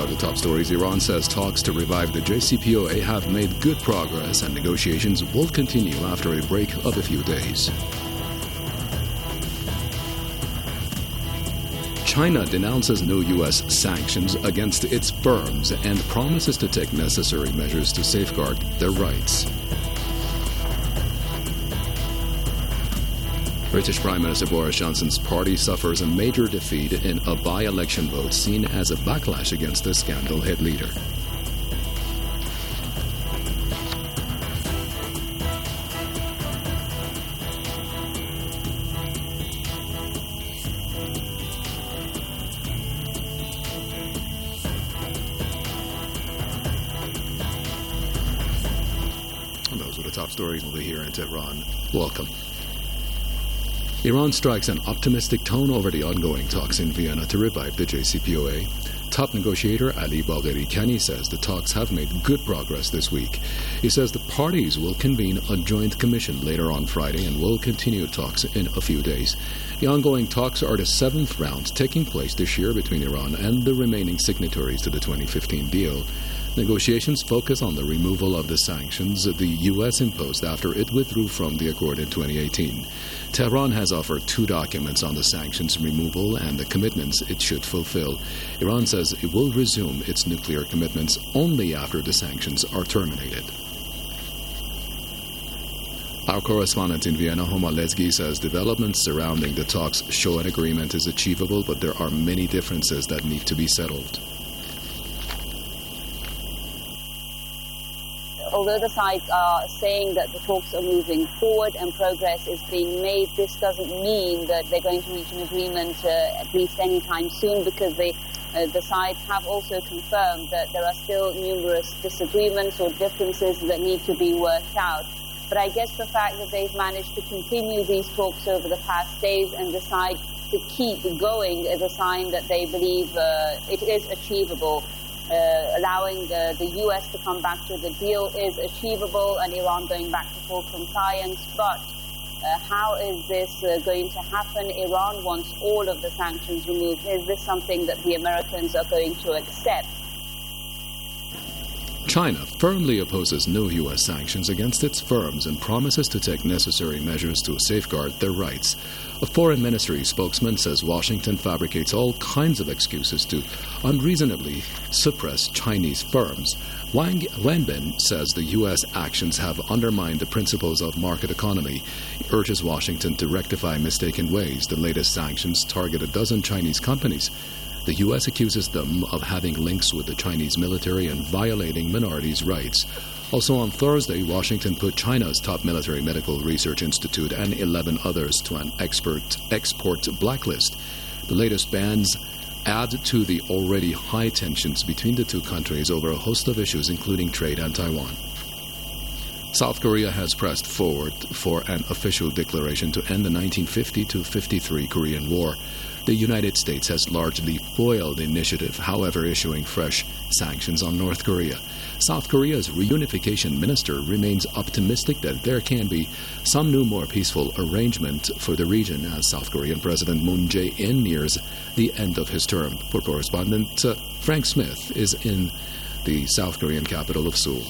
are the top stories. Iran says talks to revive the JCPOA have made good progress and negotiations will continue after a break of a few days. China denounces no U.S. sanctions against its firms and promises to take necessary measures to safeguard their rights. British Prime Minister Boris Johnson's party suffers a major defeat in a by-election vote seen as a backlash against the scandal-hit leader. Those were the top stories we'll be here in Tehran. Welcome. Iran strikes an optimistic tone over the ongoing talks in Vienna to revive the JCPOA. Top negotiator Ali Bagheri Kani says the talks have made good progress this week. He says the parties will convene a joint commission later on Friday and will continue talks in a few days. The ongoing talks are the seventh round taking place this year between Iran and the remaining signatories to the 2015 deal. Negotiations focus on the removal of the sanctions the U.S. imposed after it withdrew from the accord in 2018. Tehran has offered two documents on the sanctions removal and the commitments it should fulfill. Iran says it will resume its nuclear commitments only after the sanctions are terminated. Our correspondent in Vienna, Homa Lezgi, says developments surrounding the talks show an agreement is achievable, but there are many differences that need to be settled. Although the sides are saying that the talks are moving forward and progress is being made, this doesn't mean that they're going to reach an agreement at least anytime soon, because the sides have also confirmed that there are still numerous disagreements or differences that need to be worked out. But I guess the fact that they've managed to continue these talks over the past days and decide to keep going is a sign that they believe it is achievable. Allowing the U.S. to come back to the deal is achievable and Iran going back to full compliance. But how is this going to happen? Iran wants all of the sanctions removed. Is this something that the Americans are going to accept? China firmly opposes no U.S. sanctions against its firms and promises to take necessary measures to safeguard their rights. A foreign ministry spokesman says Washington fabricates all kinds of excuses to unreasonably suppress Chinese firms. Wang Wenbin says the U.S. actions have undermined the principles of market economy. He urges Washington to rectify mistaken ways. The latest sanctions target a dozen Chinese companies. The U.S. accuses them of having links with the Chinese military and violating minorities' rights. Also on Thursday, Washington put China's top military medical research institute and 11 others to an export blacklist. The latest bans add to the already high tensions between the two countries over a host of issues, including trade and Taiwan. South Korea has pressed forward for an official declaration to end the 1950-53 Korean War. The United States has largely foiled the initiative, however, issuing fresh sanctions on North Korea. South Korea's reunification minister remains optimistic that there can be some new, more peaceful arrangement for the region as South Korean President Moon Jae-in nears the end of his term. For correspondent Frank Smith is in the South Korean capital of Seoul.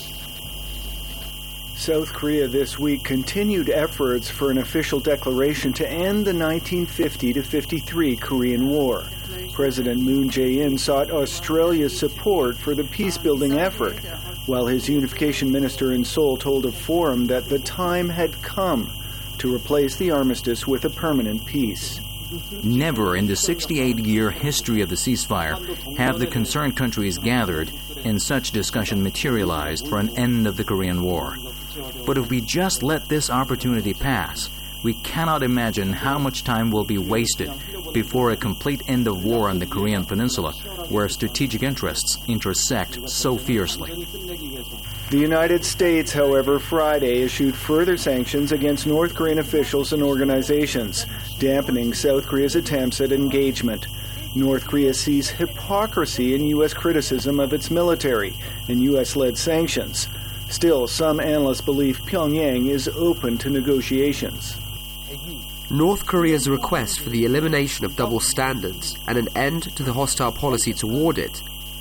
South Korea this week continued efforts for an official declaration to end the 1950-53 Korean War. President Moon Jae-in sought Australia's support for the peace-building effort, while his unification minister in Seoul told a forum that the time had come to replace the armistice with a permanent peace. Never in the 68-year history of the ceasefire have the concerned countries gathered and such discussion materialized for an end of the Korean War. But if we just let this opportunity pass, we cannot imagine how much time will be wasted before a complete end of war on the Korean Peninsula, where strategic interests intersect so fiercely. The United States, however, Friday issued further sanctions against North Korean officials and organizations, dampening South Korea's attempts at engagement. North Korea sees hypocrisy in U.S. criticism of its military and U.S.-led sanctions. Still, some analysts believe Pyongyang is open to negotiations. North Korea's request for the elimination of double standards and an end to the hostile policy toward it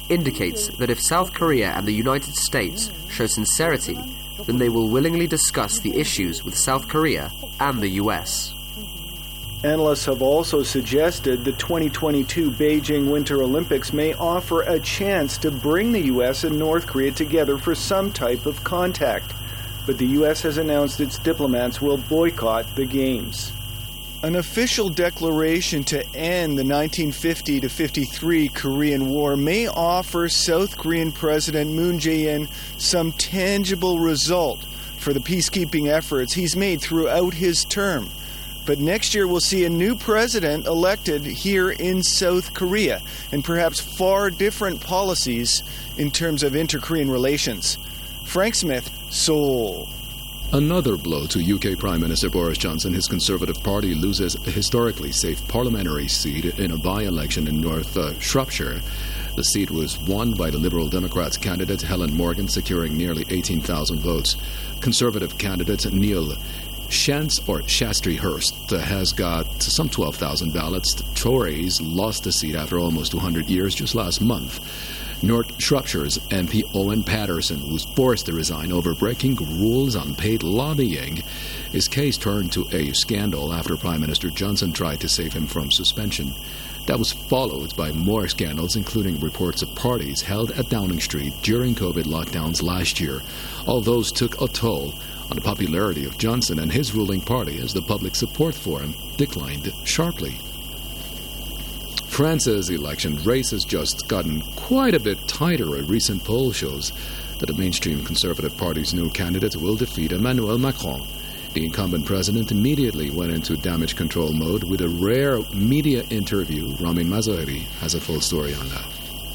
indicates that if South Korea and the United States show sincerity, then they will willingly discuss the issues with South Korea and the US. Analysts have also suggested the 2022 Beijing Winter Olympics may offer a chance to bring the U.S. and North Korea together for some type of contact. But the U.S. has announced its diplomats will boycott the Games. An official declaration to end the 1950-53 Korean War may offer South Korean President Moon Jae-in some tangible result for the peacekeeping efforts he's made throughout his term. But next year we'll see a new president elected here in South Korea, and perhaps far different policies in terms of inter-Korean relations. Frank Smith, Seoul. Another blow to UK Prime Minister Boris Johnson. His Conservative Party loses a historically safe parliamentary seat in a by-election in North Shropshire. The seat was won by the Liberal Democrats candidate Helen Morgan, securing nearly 18,000 votes. Conservative candidate Neil Shastrihurst has got some 12,000 ballots. The Tories lost the seat after almost 200 years just last month. North Shropshire's MP Owen Patterson was forced to resign over breaking rules on paid lobbying. His case turned to a scandal after Prime Minister Johnson tried to save him from suspension. That was followed by more scandals, including reports of parties held at Downing Street during COVID lockdowns last year. All those took a toll on the popularity of Johnson and his ruling party as the public support for him declined sharply. France's election race has just gotten quite a bit tighter. A recent poll shows that the mainstream Conservative Party's new candidate will defeat Emmanuel Macron. The incumbent president immediately went into damage control mode with a rare media interview. Ramin Mazaheri has a full story on that.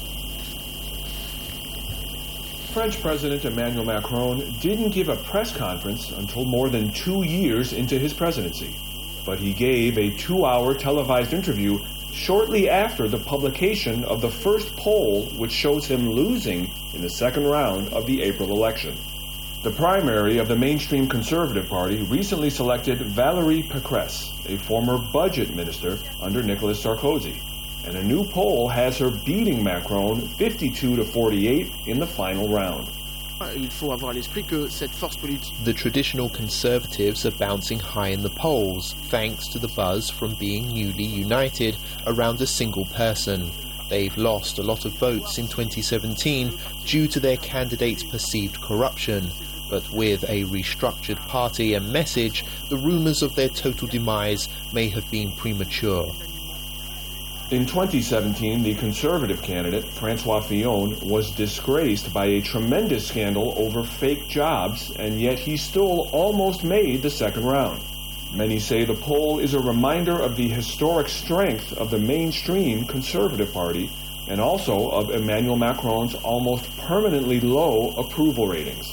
French President Emmanuel Macron didn't give a press conference until more than 2 years into his presidency, but he gave a 2-hour televised interview shortly after the publication of the first poll, which shows him losing in the second round of the April election. The primary of the mainstream Conservative Party recently selected Valérie Pécresse, a former budget minister under Nicolas Sarkozy, and a new poll has her beating Macron 52-48 in the final round. The traditional Conservatives are bouncing high in the polls, thanks to the buzz from being newly united around a single person. They've lost a lot of votes in 2017 due to their candidate's perceived corruption. But with a restructured party and message, the rumours of their total demise may have been premature. In 2017, the Conservative candidate, François Fillon, was disgraced by a tremendous scandal over fake jobs, and yet he still almost made the second round. Many say the poll is a reminder of the historic strength of the mainstream Conservative Party and also of Emmanuel Macron's almost permanently low approval ratings.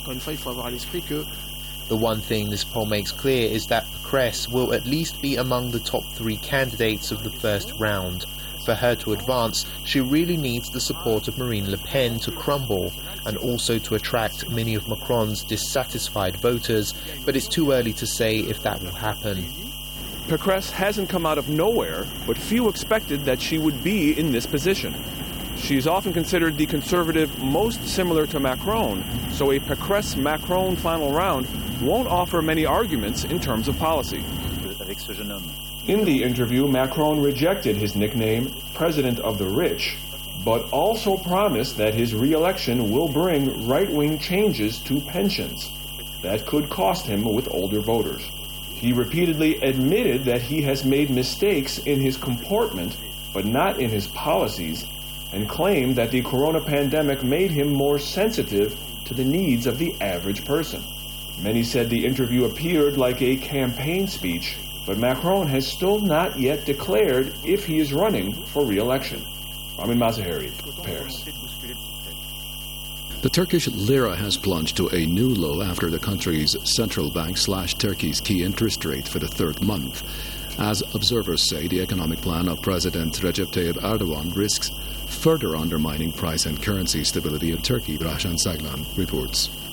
The one thing this poll makes clear is that Pécresse will at least be among the top 3 candidates of the first round. For her to advance, she really needs the support of Marine Le Pen to crumble, and also to attract many of Macron's dissatisfied voters, but it's too early to say if that will happen. Pécresse hasn't come out of nowhere, but few expected that she would be in this position. She is often considered the Conservative most similar to Macron, so a Pécresse-Macron final round won't offer many arguments in terms of policy. In the interview, Macron rejected his nickname, President of the Rich, but also promised that his re-election will bring right-wing changes to pensions. That could cost him with older voters. He repeatedly admitted that he has made mistakes in his comportment, but not in his policies, and claimed that the corona pandemic made him more sensitive to the needs of the average person. Many said the interview appeared like a campaign speech, but Macron has still not yet declared if he is running for re-election. Ramin Mazaheri, Paris. The Turkish lira has plunged to a new low after the country's central bank slashed Turkey's key interest rate for the third month. As observers say, the economic plan of President Recep Tayyip Erdogan risks further undermining price and currency stability in Turkey. Rahshan Saglan reports.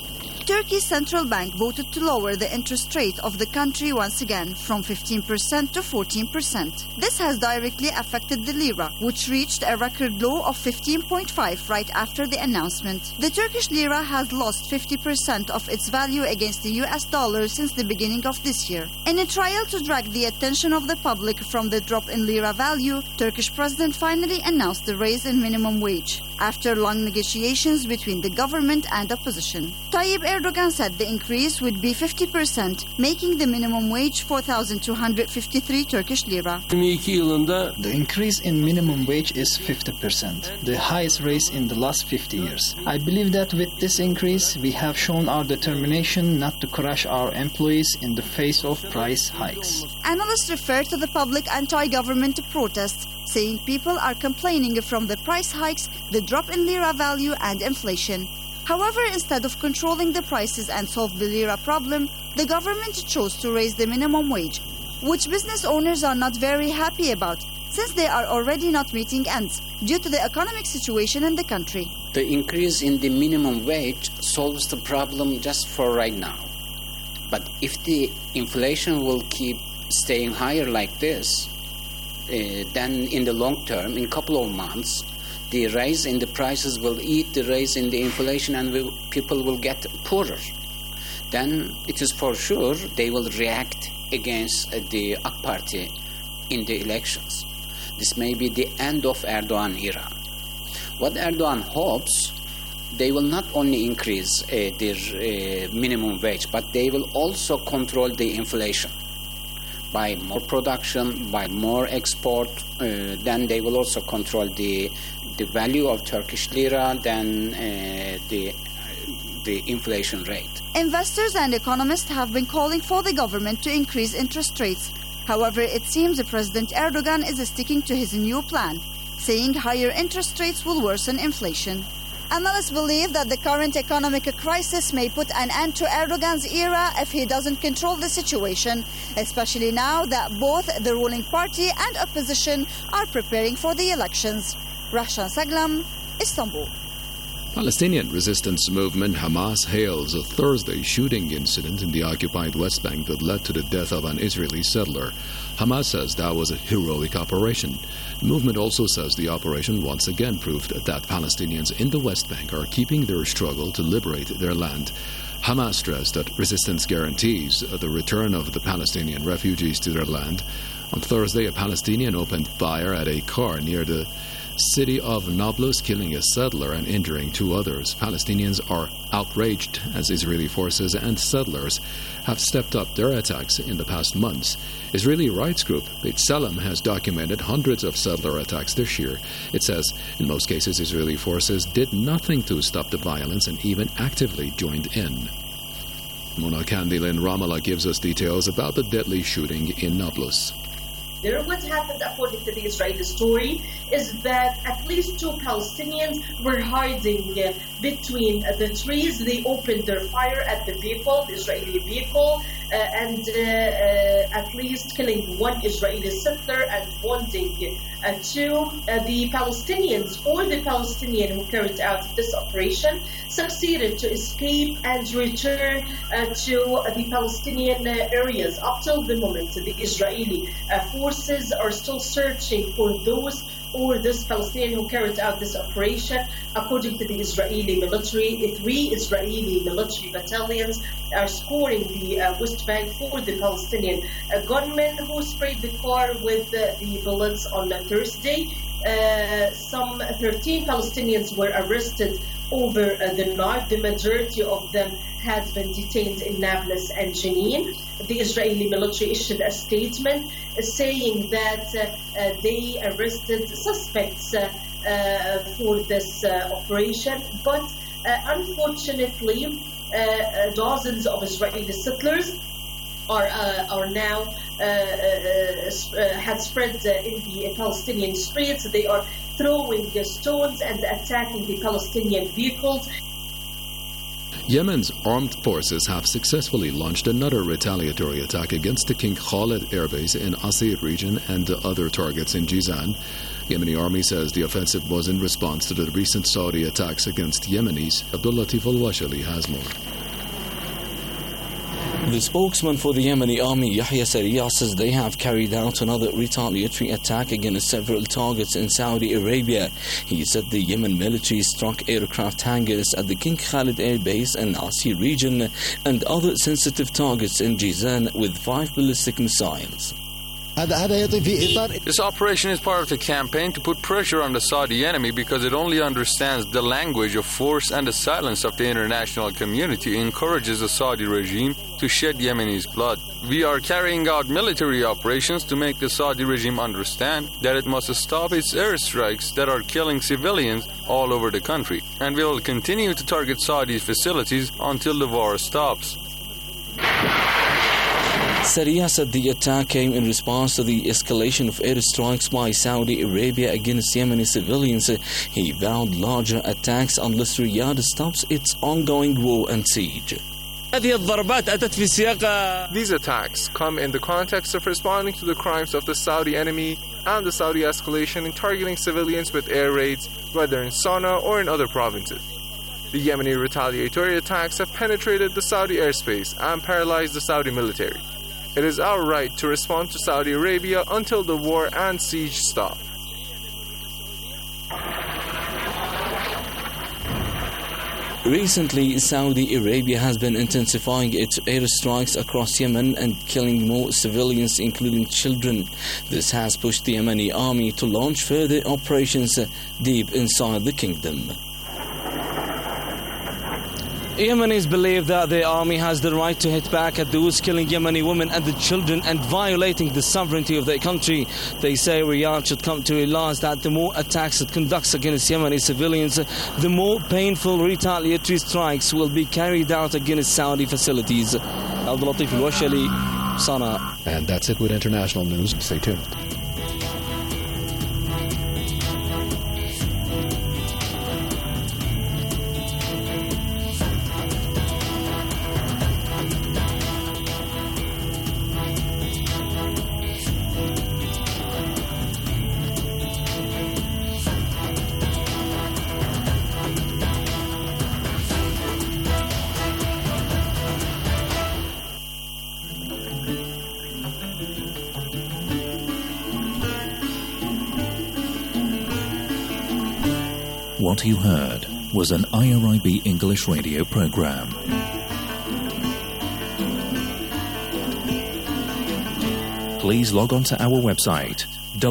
Turkey's central bank voted to lower the interest rate of the country once again from 15% to 14%. This has directly affected the lira, which reached a record low of 15.5 right after the announcement. The Turkish lira has lost 50% of its value against the US dollar since the beginning of this year. In a trial to drag the attention of the public from the drop in lira value, Turkish president finally announced the raise in minimum wage after long negotiations between the government and opposition. Tayyip Erdogan said the increase would be 50%, making the minimum wage 4,253 Turkish lira. The increase in minimum wage is 50%, the highest raise in the last 50 years. I believe that with this increase, we have shown our determination not to crush our employees in the face of price hikes. Analysts refer to the public anti-government protests, saying people are complaining from the price hikes, the drop in lira value and inflation. However, instead of controlling the prices and solve the lira problem, the government chose to raise the minimum wage, which business owners are not very happy about, since they are already not meeting ends due to the economic situation in the country. The increase in the minimum wage solves the problem just for right now. But if the inflation will keep staying higher like this, then in the long term, in a couple of months, the rise in the prices will eat the rise in the inflation and people will get poorer. Then it is for sure they will react against the AK Party in the elections. This may be the end of Erdogan era. What Erdogan hopes, they will not only increase their minimum wage, but they will also control the inflation. By more production, by more export, then they will also control the value of Turkish lira, then the inflation rate. Investors and economists have been calling for the government to increase interest rates. However, it seems President Erdogan is sticking to his new plan, saying higher interest rates will worsen inflation. Analysts believe that the current economic crisis may put an end to Erdogan's era if he doesn't control the situation, especially now that both the ruling party and opposition are preparing for the elections. Rahshan Saglam, Istanbul. Palestinian resistance movement Hamas hails a Thursday shooting incident in the occupied West Bank that led to the death of an Israeli settler. Hamas says that was a heroic operation. The movement also says the operation once again proved that Palestinians in the West Bank are keeping their struggle to liberate their land. Hamas stressed that resistance guarantees the return of the Palestinian refugees to their land. On Thursday, a Palestinian opened fire at a car near the city of Nablus, killing a settler and injuring 2 others. Palestinians are outraged as Israeli forces and settlers have stepped up their attacks in the past months. Israeli rights group B'Tselem has documented hundreds of settler attacks this year. It says in most cases Israeli forces did nothing to stop the violence and even actively joined in. Mona Kandil in Ramallah gives us details about the deadly shooting in Nablus. What happened, according to the Israeli story, is that at least 2 Palestinians were hiding between the trees. They opened their fire at the vehicle, the Israeli vehicle, and at least killing 1 Israeli settler and wounding 2. The Palestinians or the Palestinian who carried out this operation succeeded to escape and return to the Palestinian areas. Up till the moment, the Israeli forces are still searching for those or this Palestinian who carried out this operation. According to the Israeli military, 3 Israeli military battalions are scoring the West Bank for the Palestinian gunmen who sprayed the car with the bullets on Thursday. Some 13 Palestinians were arrested over the night. The majority of them has been detained in Nablus and Jenin. The Israeli military issued a statement saying that they arrested suspects for this operation, but unfortunately dozens of Israeli settlers are now had spread in the Palestinian streets. They are throwing stones and attacking the Palestinian vehicles. Yemen's armed forces have successfully launched another retaliatory attack against the King Khalid airbase in Asir region and other targets in Jizan. Yemeni army says the offensive was in response to the recent Saudi attacks against Yemenis. Abdul Latif Al-Washali has more. The spokesman for the Yemeni army, Yahya Sariya, says they have carried out another retaliatory attack against several targets in Saudi Arabia. He said the Yemen military struck aircraft hangars at the King Khalid Air Base and Asir region and other sensitive targets in Jizan with 5 ballistic missiles. This operation is part of the campaign to put pressure on the Saudi enemy because it only understands the language of force, and the silence of the international community encourages the Saudi regime to shed Yemeni's blood. We are carrying out military operations to make the Saudi regime understand that it must stop its airstrikes that are killing civilians all over the country, and we will continue to target Saudi facilities until the war stops. Sariya said the attack came in response to the escalation of airstrikes by Saudi Arabia against Yemeni civilians. He vowed larger attacks unless Riyadh stops its ongoing war and siege. These attacks come in the context of responding to the crimes of the Saudi enemy and the Saudi escalation in targeting civilians with air raids, whether in Sana'a or in other provinces. The Yemeni retaliatory attacks have penetrated the Saudi airspace and paralyzed the Saudi military. It is our right to respond to Saudi Arabia until the war and siege stop. Recently, Saudi Arabia has been intensifying its airstrikes across Yemen and killing more civilians, including children. This has pushed the Yemeni army to launch further operations deep inside the kingdom. Yemenis believe that their army has the right to hit back at those killing Yemeni women and the children and violating the sovereignty of their country. They say Riyadh should come to realize that the more attacks it conducts against Yemeni civilians, the more painful retaliatory strikes will be carried out against Saudi facilities. Abdul Latif Al-Washali, Sana'a. And that's it with international news. Stay tuned. What you heard was an IRIB English radio program. Please log on to our website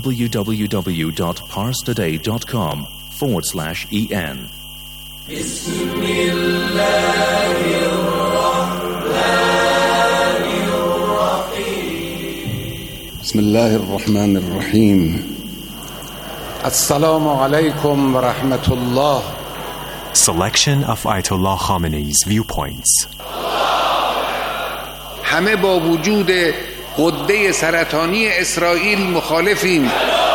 www.parstoday.com/en. Bismillahir Rahmanir Rahim. Assalamu alaikum wa rahmatullah. Selection of Ayatollah Khamenei's viewpoints. همه با وجود غده سرطانی اسرائیل مخالفیم.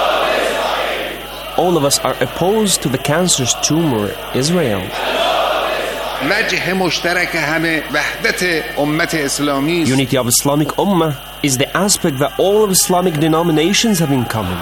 All of us are opposed to the cancerous tumor Israel. وجه مشترک همه وحدت امت اسلامی. Unity of Islamic Ummah is the aspect that all of Islamic denominations have in common.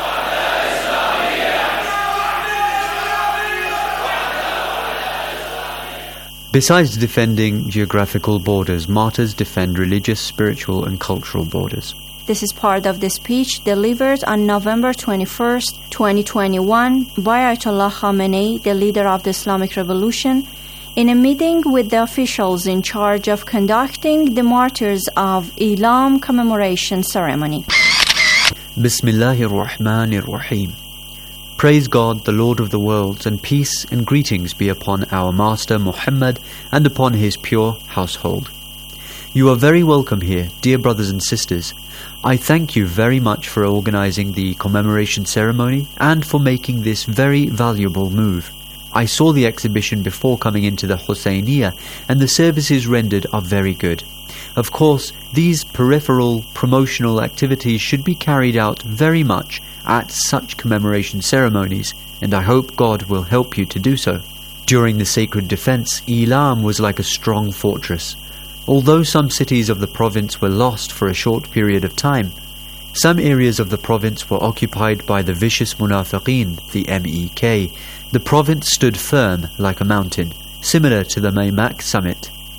Besides defending geographical borders, martyrs defend religious, spiritual and cultural borders. This is part of the speech delivered on November 21st, 2021 by Ayatollah Khamenei, the leader of the Islamic Revolution, in a meeting with the officials in charge of conducting the Martyrs of Elam commemoration ceremony. Bismillahir Rahmanir Rahim. Praise God, the Lord of the worlds, and peace and greetings be upon our Master Muhammad and upon his pure household. You are very welcome here, dear brothers and sisters. I thank you very much for organizing the commemoration ceremony and for making this very valuable move. I saw the exhibition before coming into the Husseiniya, and the services rendered are very good. Of course, these peripheral promotional activities should be carried out very much at such commemoration ceremonies, and I hope God will help you to do so. During the sacred defense, Elam was like a strong fortress. Although some cities of the province were lost for a short period of time, some areas of the province were occupied by the vicious Munafiqeen, the MEK. The province stood firm like a mountain, similar to the Maymak summit.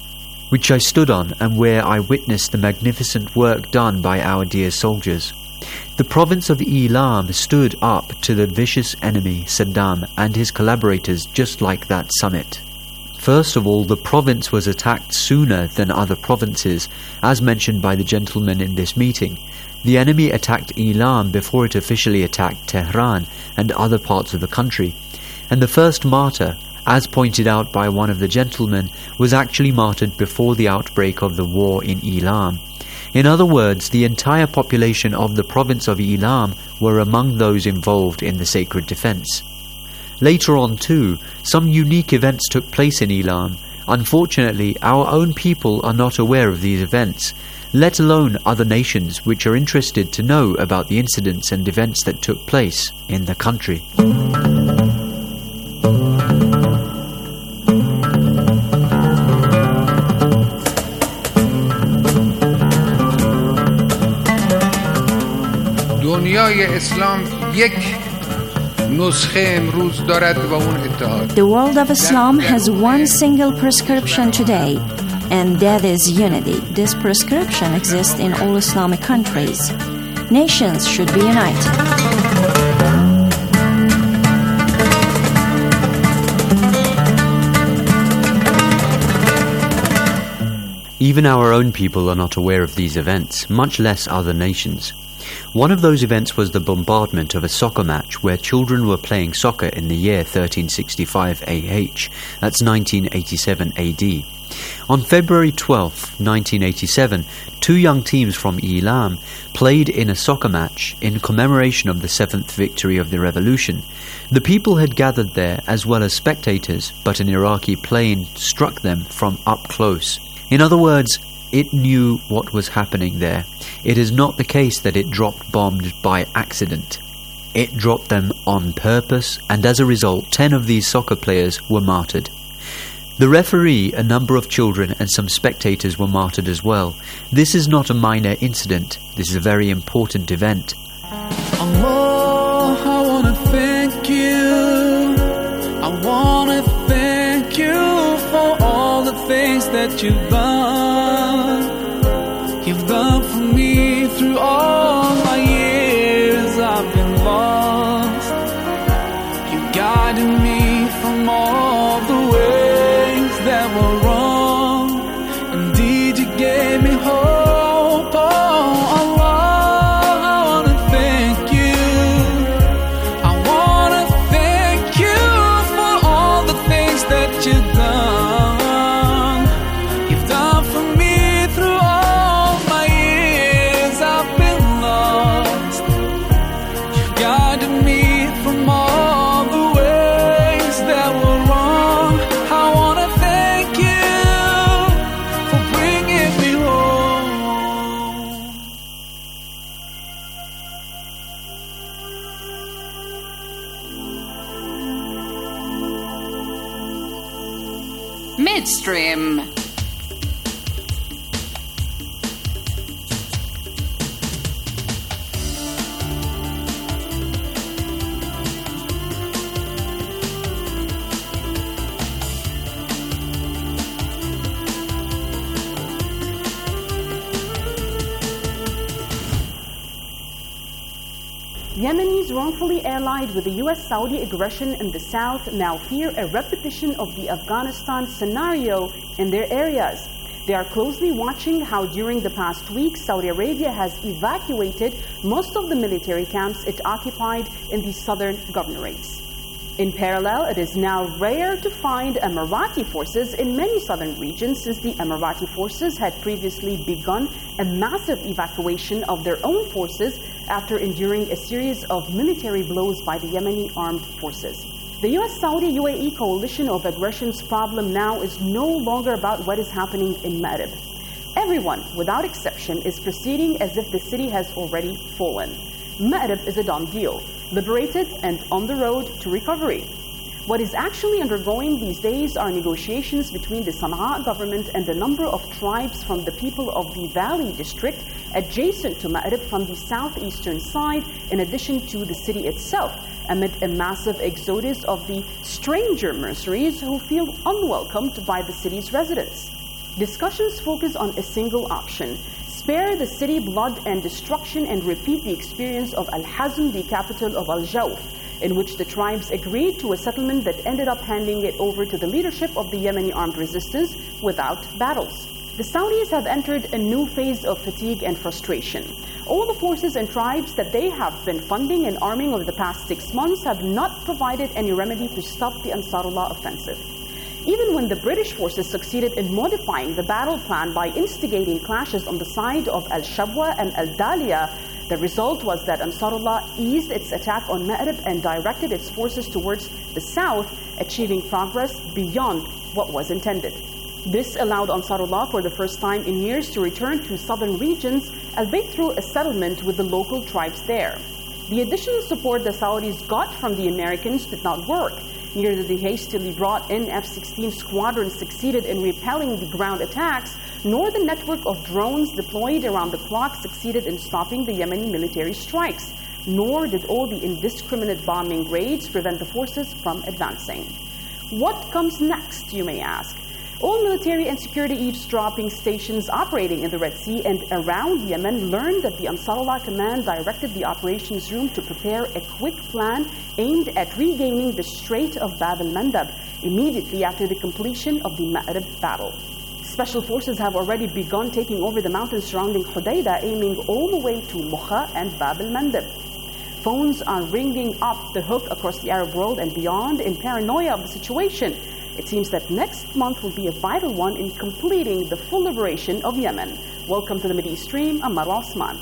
which I stood on and where I witnessed the magnificent work done by our dear soldiers. The province of Elam stood up to the vicious enemy Saddam and his collaborators just like that summit. First of all, the province was attacked sooner than other provinces, as mentioned by the gentleman in this meeting. The enemy attacked Elam before it officially attacked Tehran and other parts of the country. And the first martyr, as pointed out by one of the gentlemen, was actually martyred before the outbreak of the war in Elam. In other words, the entire population of the province of Elam were among those involved in the sacred defense. Later on too, some unique events took place in Elam. Unfortunately, our own people are not aware of these events, let alone other nations which are interested to know about the incidents and events that took place in the country. دنیای اسلام یک نسخه امروز دارد و اون اتحاد. The world of Islam has one single prescription today, and that is unity. This prescription exists in all Islamic countries. Nations should be united. Even our own people are not aware of these events, much less other nations. One of those events was the bombardment of a soccer match where children were playing soccer in the year 1365 AH, that's 1987 AD. On February 12, 1987, two young teams from Elam played in a soccer match in commemoration of the 7th victory of the revolution. The people had gathered there as well as spectators, but an Iraqi plane struck them from up close. In other words, it knew what was happening there. It is not the case that it dropped bombs by accident. It dropped them on purpose, and as a result, 10 of these soccer players were martyred. The referee, a number of children, and some spectators were martyred as well. This is not a minor incident. This is a very important event. Allah, I want to thank you. I want to thank you for all the things that you've done. You've done for me through all my years I've been lost. You guided me from all the ways that were wrong. Indeed, you gave me hope. Oh, Allah, I want to thank you. I want to thank you for all the things that you've done. You've done for me through all my years I've been lost. You guided me from all the ways that were wrong. I want to thank you for bringing me home. Midstream. Yemenis wrongfully allied with the US-Saudi aggression in the south now fear a repetition of the Afghanistan scenario in their areas. They are closely watching how during the past week Saudi Arabia has evacuated most of the military camps it occupied in the southern governorates. In parallel, it is now rare to find Emirati forces in many southern regions since the Emirati forces had previously begun a massive evacuation of their own forces after enduring a series of military blows by the Yemeni armed forces. The US-Saudi-UAE coalition of aggression's problem now is no longer about what is happening in Ma'rib. Everyone, without exception, is proceeding as if the city has already fallen. Ma'rib is a done deal, liberated and on the road to recovery. What is actually undergoing these days are negotiations between the Sana'a government and a number of tribes from the people of the Valley district adjacent to Ma'rib from the southeastern side, in addition to the city itself, amid a massive exodus of the stranger mercenaries who feel unwelcomed by the city's residents. Discussions focus on a single option: spare the city blood and destruction and repeat the experience of Al-Hazm, the capital of Al-Jawf, in which the tribes agreed to a settlement that ended up handing it over to the leadership of the Yemeni armed resistance without battles. The Saudis have entered a new phase of fatigue and frustration. All the forces and tribes that they have been funding and arming over the past 6 months have not provided any remedy to stop the Ansarullah offensive. Even when the British forces succeeded in modifying the battle plan by instigating clashes on the side of Al-Shabwa and Al-Dalia, the result was that Ansarullah eased its attack on Ma'rib and directed its forces towards the south, achieving progress beyond what was intended. This allowed Ansarullah for the first time in years to return to southern regions, albeit through a settlement with the local tribes there. The additional support the Saudis got from the Americans did not work. Neither the hastily brought in F-16 squadron succeeded in repelling the ground attacks, nor the network of drones deployed around the clock succeeded in stopping the Yemeni military strikes, nor did all the indiscriminate bombing raids prevent the forces from advancing. What comes next, you may ask? All military and security eavesdropping stations operating in the Red Sea and around Yemen learned that the Ansarullah command directed the operations room to prepare a quick plan aimed at regaining the Strait of Bab el-Mandab immediately after the completion of the Ma'rib battle. Special forces have already begun taking over the mountains surrounding Hodeidah, aiming all the way to Mukha and Bab el-Mandab. Phones are ringing up the hook across the Arab world and beyond in paranoia of the situation. It seems that next month will be a vital one in completing the full liberation of Yemen. Welcome to the Mideast Stream. I'm Marwa Osman.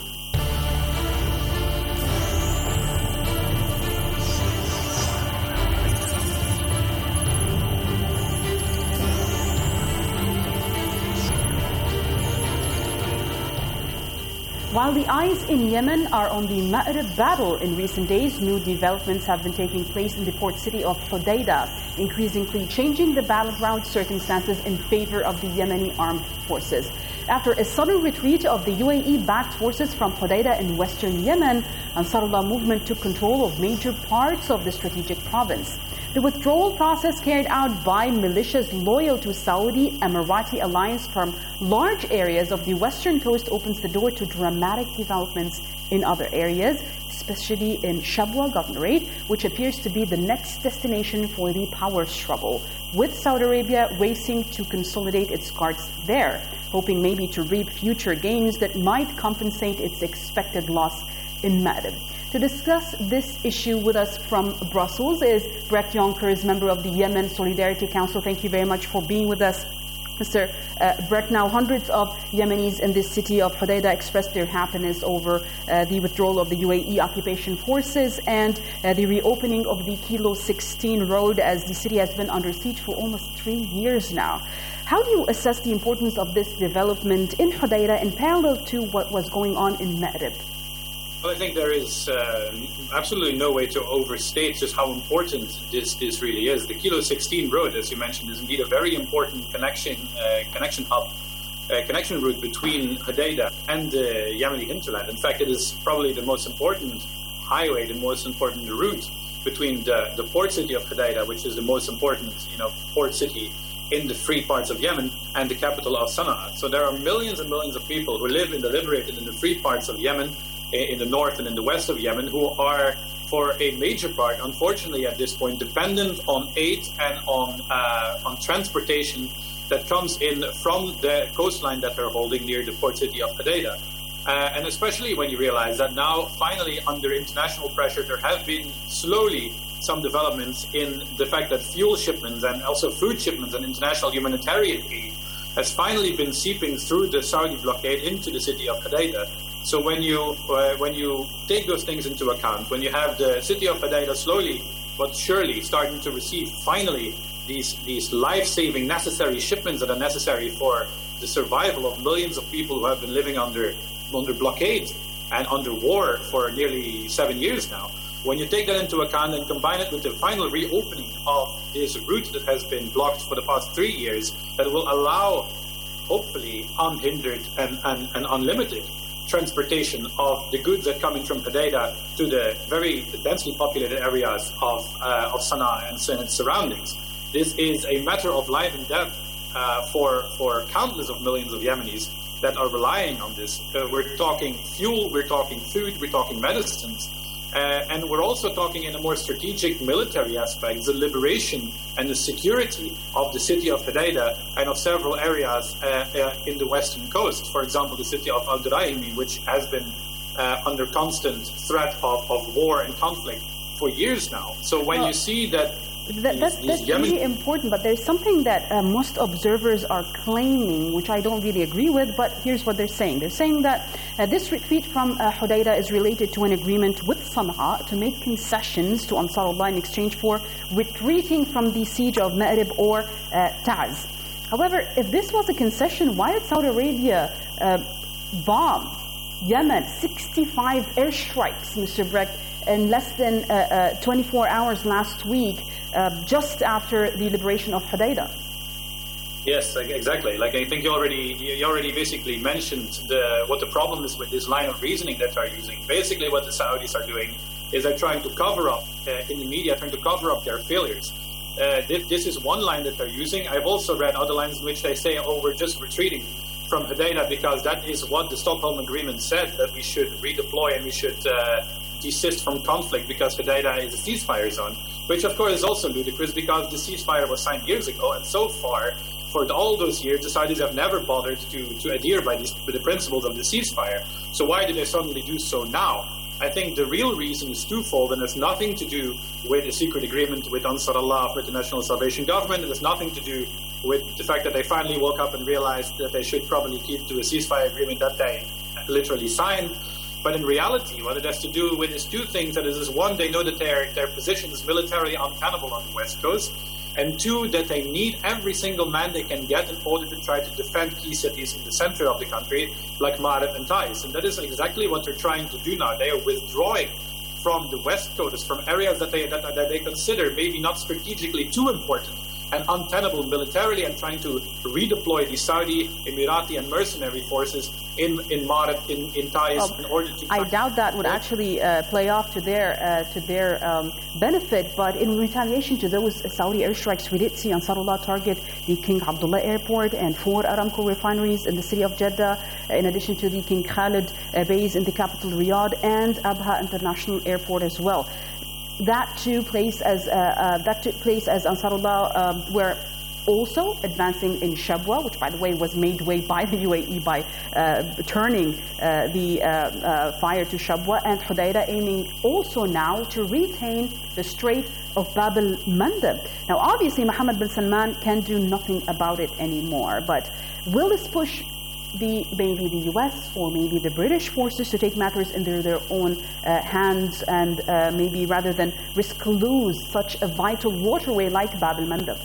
While the eyes in Yemen are on the Ma'rib battle in recent days, new developments have been taking place in the port city of Hodeidah, increasingly changing the battleground circumstances in favor of the Yemeni armed forces. After a sudden retreat of the UAE-backed forces from Hodeidah in western Yemen, Ansarullah movement took control of major parts of the strategic province. The withdrawal process carried out by militias loyal to Saudi Emirati alliance from large areas of the western coast opens the door to dramatic developments in other areas, especially in Shabwa Governorate, which appears to be the next destination for the power struggle, with Saudi Arabia racing to consolidate its cards there, hoping maybe to reap future gains that might compensate its expected loss in Ma'rib. To discuss this issue with us from Brussels is Brecht Jonkers, member of the Yemen Solidarity Council. Thank you very much for being with us, Mr. Brecht. Now, hundreds of Yemenis in this city of Hodeidah expressed their happiness over the withdrawal of the UAE occupation forces and the reopening of the Kilo 16 road, as the city has been under siege for almost 3 years now. How do you assess the importance of this development in Hodeidah in parallel to what was going on in Ma'rib? Well, I think there is absolutely no way to overstate just how important this really is. The Kilo 16 road, as you mentioned, is indeed a very important connection hub, connection route between Hodeidah and the Yemeni hinterland. In fact, it is probably the most important highway, the most important route between the port city of Hodeidah, which is the most important, port city in the free parts of Yemen, and the capital of Sana'a. So there are millions and millions of people who live in the liberated and the free parts of Yemen, in the north and in the west of Yemen, who are, for a major part, unfortunately at this point, dependent on aid and on transportation that comes in from the coastline that they're holding near the port city of Hodeidah. And especially when you realize that now, finally, under international pressure, there have been slowly some developments in the fact that fuel shipments and also food shipments and international humanitarian aid has finally been seeping through the Saudi blockade into the city of Hodeidah. So when you take those things into account, when you have the city of Hodeidah slowly but surely starting to receive finally these life-saving necessary shipments that are necessary for the survival of millions of people who have been living under blockade and under war for nearly 7 years now, when you take that into account and combine it with the final reopening of this route that has been blocked for the past 3 years, that will allow, hopefully, unhindered and unlimited transportation of the goods that come in from Hodeidah to the very densely populated areas of Sana'a and its surroundings. This is a matter of life and death for countless of millions of Yemenis that are relying on this. We're talking fuel, we're talking food, we're talking medicines. And we're also talking in a more strategic military aspect, the liberation and the security of the city of Hodeidah and of several areas in the western coast. For example, the city of Al-Duraimi, which has been under constant threat of war and conflict for years now. So when you see that that's really important, but there's something that most observers are claiming, which I don't really agree with, but here's what they're saying. They're saying that this retreat from Hodeidah is related to an agreement with Sana'a to make concessions to Ansarullah in exchange for retreating from the siege of Ma'rib or Ta'az. However, if this was a concession, why did Saudi Arabia bomb Yemen 65 airstrikes, Mr. Brecht, in less than 24 hours last week, just after the liberation of Hodeidah? Yes, exactly. Like I think you already basically mentioned what the problem is with this line of reasoning that they're using. Basically, what the Saudis are doing is they're trying to cover up in the media, trying to cover up their failures. This is one line that they're using. I've also read other lines in which they say, "Oh, we're just retreating from Hodeidah because that is what the Stockholm Agreement said, that we should redeploy and we should desist from conflict because Hodeidah is a ceasefire zone," which of course is also ludicrous because the ceasefire was signed years ago, and so far, for all those years, the Saudis have never bothered to adhere by the principles of the ceasefire. So why did they suddenly do so now? I think the real reason is twofold, and has nothing to do with a secret agreement with Ansarullah, with the National Salvation Government. It has nothing to do with the fact that they finally woke up and realized that they should probably keep to a ceasefire agreement that they literally signed. But in reality, what it has to do with is two things. That is, one, they know that their position is militarily untenable on the West Coast, and two, that they need every single man they can get in order to try to defend key cities in the center of the country, like Ma'rib and Taiz. And that is exactly what they're trying to do now. They are withdrawing from the West Coast, from areas that they consider maybe not strategically too important and untenable militarily, and trying to redeploy the Saudi, Emirati, and mercenary forces in Ma'rib, in Taiz, in order to... I doubt that would actually play off to their benefit, but in retaliation to those Saudi airstrikes, we did see Ansarullah target the King Abdullah Airport and 4 Aramco refineries in the city of Jeddah, in addition to the King Khalid base in the capital Riyadh, and Abha International Airport as well. That took place as Ansarullah were also advancing in Shabwa, which, by the way, was made way by the UAE by turning the fire to Shabwa, and Hodeidah aiming also now to retain the Strait of Bab al-Mandab. Now, obviously, Mohammed bin Salman can do nothing about it anymore, but will this push maybe the US or maybe the British forces to take matters into their own hands, and maybe rather than risk lose such a vital waterway like Bab al-Mandab?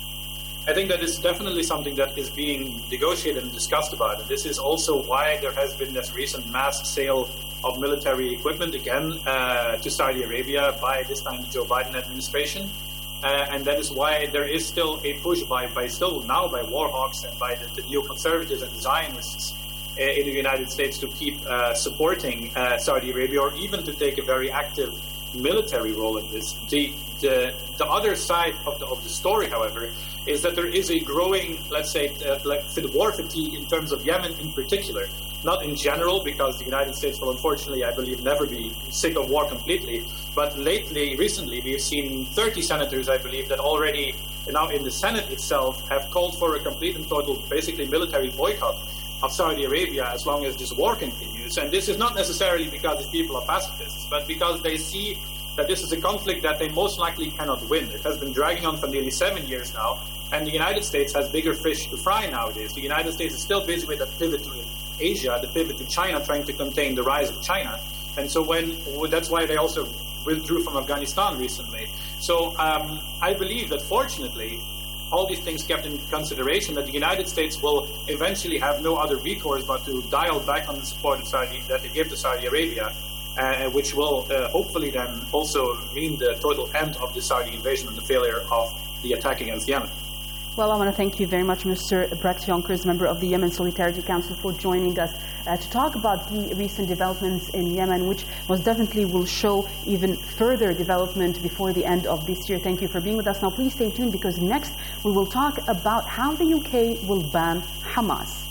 I think that is definitely something that is being negotiated and discussed about. And this is also why there has been this recent mass sale of military equipment again to Saudi Arabia by this time the Joe Biden administration. And that is why there is still a push by Warhawks and by the neoconservatives and the Zionists in the United States to keep supporting Saudi Arabia, or even to take a very active military role in this. The other side of the story, however, is that there is a growing, let's say, war fatigue in terms of Yemen in particular. Not in general, because the United States will unfortunately, I believe, never be sick of war completely. But recently, we've seen 30 senators, I believe, that already now in the Senate itself have called for a complete and total, basically, military boycott of Saudi Arabia as long as this war continues. And this is not necessarily because these people are pacifists, but because they see that this is a conflict that they most likely cannot win. It has been dragging on for nearly 7 years now, and the United States has bigger fish to fry nowadays. The United States is still busy with a pivot to Asia, the pivot to China, trying to contain the rise of China. And so that's why they also withdrew from Afghanistan recently. So I believe that fortunately, all these things kept in consideration, that the United States will eventually have no other recourse but to dial back on the support of Saudi that they give to Saudi Arabia, which will hopefully then also mean the total end of the Saudi invasion and the failure of the attack against Yemen. Well, I want to thank you very much, Mr. Brett Yonkers, member of the Yemen Solidarity Council, for joining us to talk about the recent developments in Yemen, which most definitely will show even further development before the end of this year. Thank you for being with us. Now, please stay tuned, because next we will talk about how the UK will ban Hamas.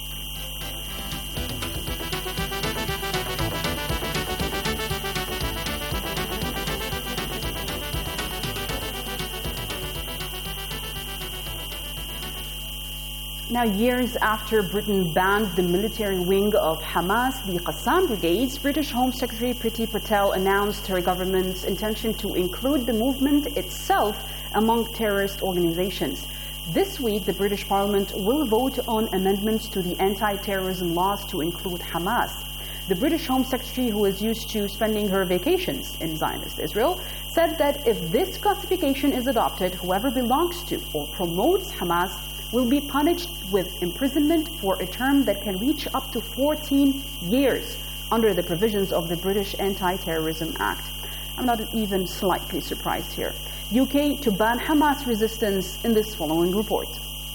Now, years after Britain banned the military wing of Hamas, the Qassam Brigades, British Home Secretary Priti Patel announced her government's intention to include the movement itself among terrorist organizations. This week, the British Parliament will vote on amendments to the anti-terrorism laws to include Hamas. The British Home Secretary, who is used to spending her vacations in Zionist Israel, said that if this classification is adopted, whoever belongs to or promotes Hamas will be punished with imprisonment for a term that can reach up to 14 years under the provisions of the British Anti-Terrorism Act. I'm not even slightly surprised here. UK to ban Hamas resistance in this following report.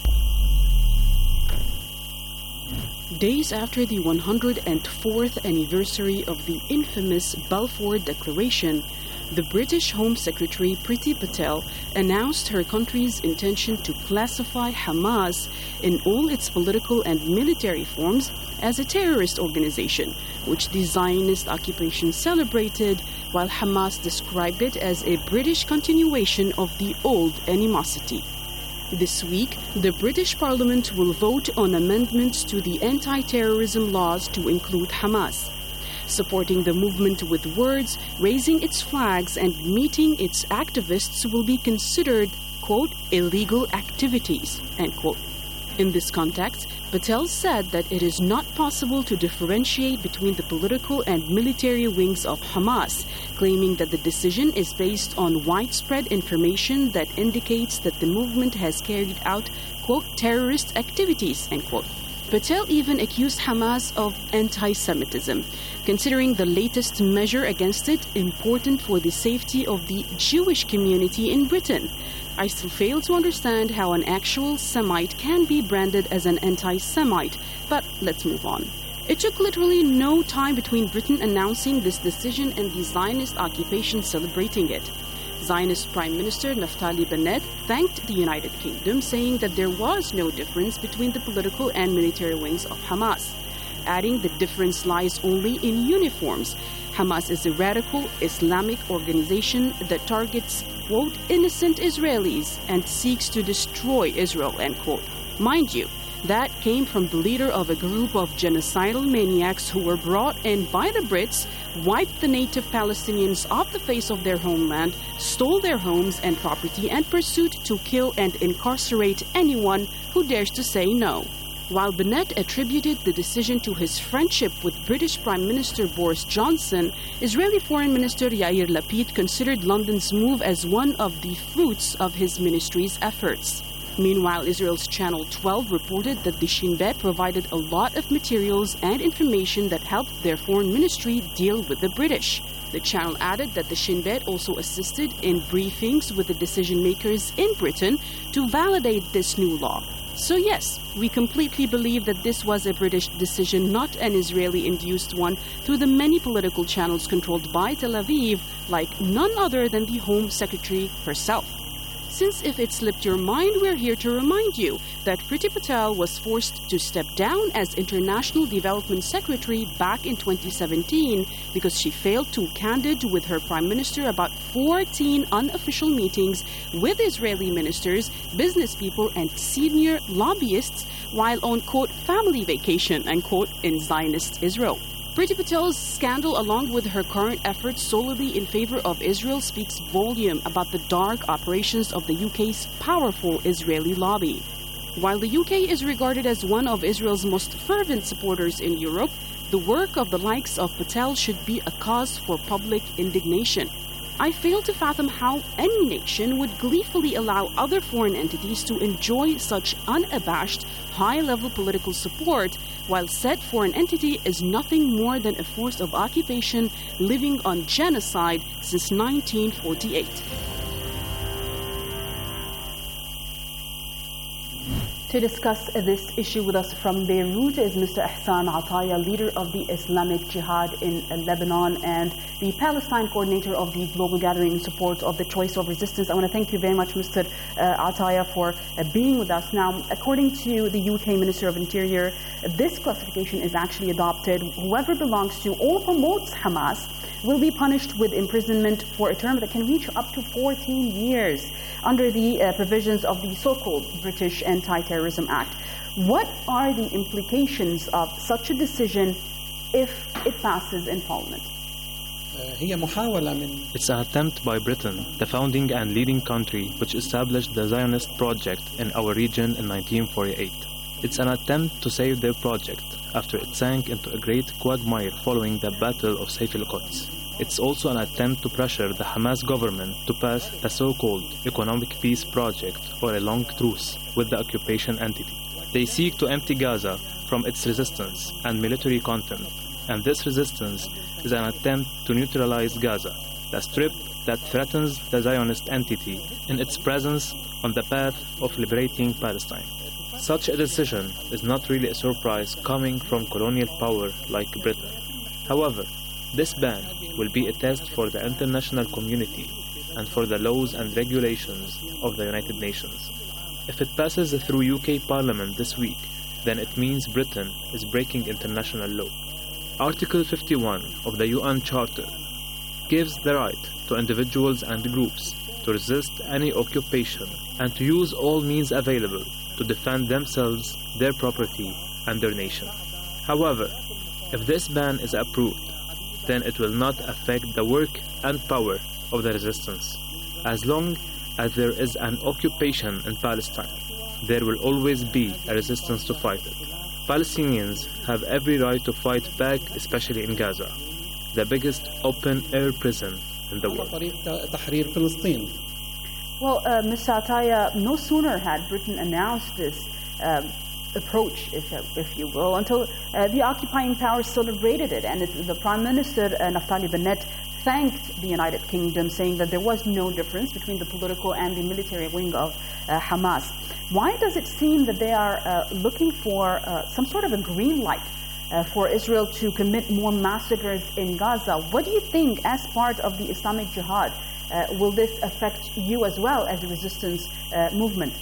Days after the 104th anniversary of the infamous Balfour Declaration, the British Home Secretary Priti Patel announced her country's intention to classify Hamas in all its political and military forms as a terrorist organization, which the Zionist occupation celebrated, while Hamas described it as a British continuation of the old animosity. This week, the British Parliament will vote on amendments to the anti-terrorism laws to include Hamas. Supporting the movement with words, raising its flags, and meeting its activists will be considered, quote, illegal activities, end quote. In this context, Patel said that it is not possible to differentiate between the political and military wings of Hamas, claiming that the decision is based on widespread information that indicates that the movement has carried out, quote, terrorist activities, end quote. Patel even accused Hamas of anti-Semitism, considering the latest measure against it important for the safety of the Jewish community in Britain. I still fail to understand how an actual Semite can be branded as an anti-Semite, but let's move on. It took literally no time between Britain announcing this decision and the Zionist occupation celebrating it. Zionist Prime Minister Naftali Bennett thanked the United Kingdom, saying that there was no difference between the political and military wings of Hamas, adding the difference lies only in uniforms. Hamas is a radical Islamic organization that targets, quote, innocent Israelis and seeks to destroy Israel, end quote. Mind you, that came from the leader of a group of genocidal maniacs who were brought in by the Brits, wiped the native Palestinians off the face of their homeland, stole their homes and property, and pursued to kill and incarcerate anyone who dares to say no. While Bennett attributed the decision to his friendship with British Prime Minister Boris Johnson, Israeli Foreign Minister Yair Lapid considered London's move as one of the fruits of his ministry's efforts. Meanwhile, Israel's Channel 12 reported that the Shin Bet provided a lot of materials and information that helped their foreign ministry deal with the British. The channel added that the Shin Bet also assisted in briefings with the decision makers in Britain to validate this new law. So yes, we completely believe that this was a British decision, not an Israeli-induced one, through the many political channels controlled by Tel Aviv, like none other than the Home Secretary herself. Since if it slipped your mind, we're here to remind you that Priti Patel was forced to step down as International Development Secretary back in 2017 because she failed to candid with her Prime Minister about 14 unofficial meetings with Israeli ministers, business people, and senior lobbyists while on, quote, family vacation, end quote, in Zionist Israel. Priti Patel's scandal, along with her current efforts solely in favor of Israel, speaks volume about the dark operations of the UK's powerful Israeli lobby. While the UK is regarded as one of Israel's most fervent supporters in Europe, the work of the likes of Patel should be a cause for public indignation. I fail to fathom how any nation would gleefully allow other foreign entities to enjoy such unabashed, high-level political support, while said foreign entity is nothing more than a force of occupation living on genocide since 1948. To discuss this issue with us from Beirut is Mr. Ihsan Ataya, leader of the Islamic Jihad in Lebanon and the Palestine coordinator of the Global Gathering in support of the choice of resistance. I want to thank you very much, Mr. Ataya, for being with us. Now, according to the UK Minister of Interior, this classification is actually adopted. Whoever belongs to or promotes Hamas will be punished with imprisonment for a term that can reach up to 14 years under the provisions of the so-called British Anti-Terrorism Act. What are the implications of such a decision if it passes in Parliament? It's an attempt by Britain, the founding and leading country which established the Zionist project in our region in 1948. It's an attempt to save their project after it sank into a great quagmire following the Battle of Saif al-Quds. It's also an attempt to pressure the Hamas government to pass the so-called Economic Peace Project, or a long truce, with the occupation entity. They seek to empty Gaza from its resistance and military content, and this resistance is an attempt to neutralize Gaza, the strip that threatens the Zionist entity in its presence on the path of liberating Palestine. Such a decision is not really a surprise coming from colonial power like Britain. However, this ban will be a test for the international community and for the laws and regulations of the United Nations. If it passes through UK Parliament this week, then it means Britain is breaking international law. Article 51 of the UN Charter gives the right to individuals and groups to resist any occupation and to use all means available to defend themselves, their property, and their nation. However, if this ban is approved, then it will not affect the work and power of the resistance. As long as there is an occupation in Palestine, there will always be a resistance to fight it. Palestinians have every right to fight back, especially in Gaza, the biggest open-air prison in the world. Well, Mr. Ataya, no sooner had Britain announced this approach, if you will, until the occupying powers celebrated it. And the Prime Minister, Naftali Bennett, thanked the United Kingdom, saying that there was no difference between the political and the military wing of Hamas. Why does it seem that they are looking for some sort of a green light for Israel to commit more massacres in Gaza? What do you think, as part of the Islamic Jihad, will this affect you as well as a resistance movement?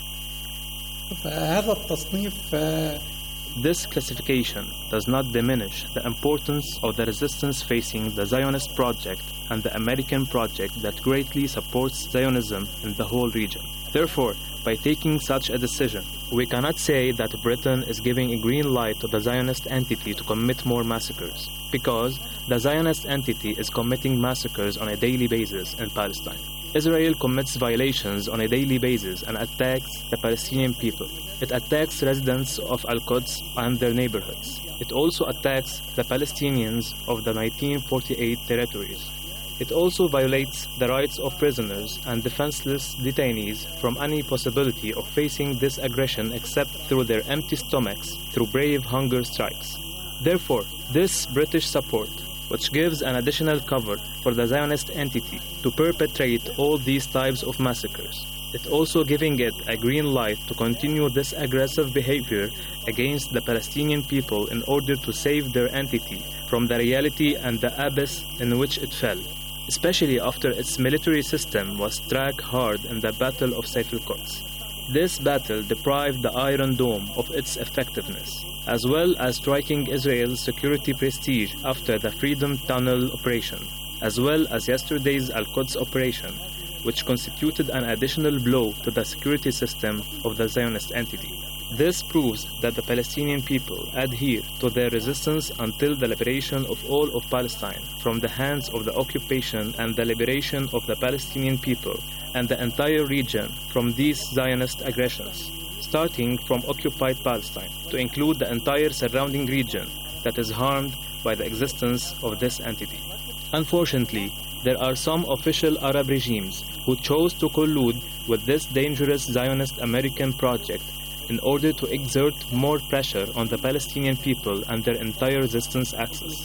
This classification does not diminish the importance of the resistance facing the Zionist project and the American project that greatly supports Zionism in the whole region. Therefore, by taking such a decision, we cannot say that Britain is giving a green light to the Zionist entity to commit more massacres, because the Zionist entity is committing massacres on a daily basis in Palestine. Israel commits violations on a daily basis and attacks the Palestinian people. It attacks residents of Al-Quds and their neighborhoods. It also attacks the Palestinians of the 1948 territories. It also violates the rights of prisoners and defenseless detainees from any possibility of facing this aggression except through their empty stomachs through brave hunger strikes. Therefore, this British support, which gives an additional cover for the Zionist entity to perpetrate all these types of massacres, it also giving it a green light to continue this aggressive behavior against the Palestinian people in order to save their entity from the reality and the abyss in which it fell, especially after its military system was struck hard in the Battle of Saif al-Quds. This battle deprived the Iron Dome of its effectiveness, as well as striking Israel's security prestige after the Freedom Tunnel operation, as well as yesterday's Al-Quds operation, which constituted an additional blow to the security system of the Zionist entity. This proves that the Palestinian people adhere to their resistance until the liberation of all of Palestine from the hands of the occupation and the liberation of the Palestinian people and the entire region from these Zionist aggressions, starting from occupied Palestine to include the entire surrounding region that is harmed by the existence of this entity. Unfortunately, there are some official Arab regimes who chose to collude with this dangerous Zionist American project in order to exert more pressure on the Palestinian people and their entire resistance axis.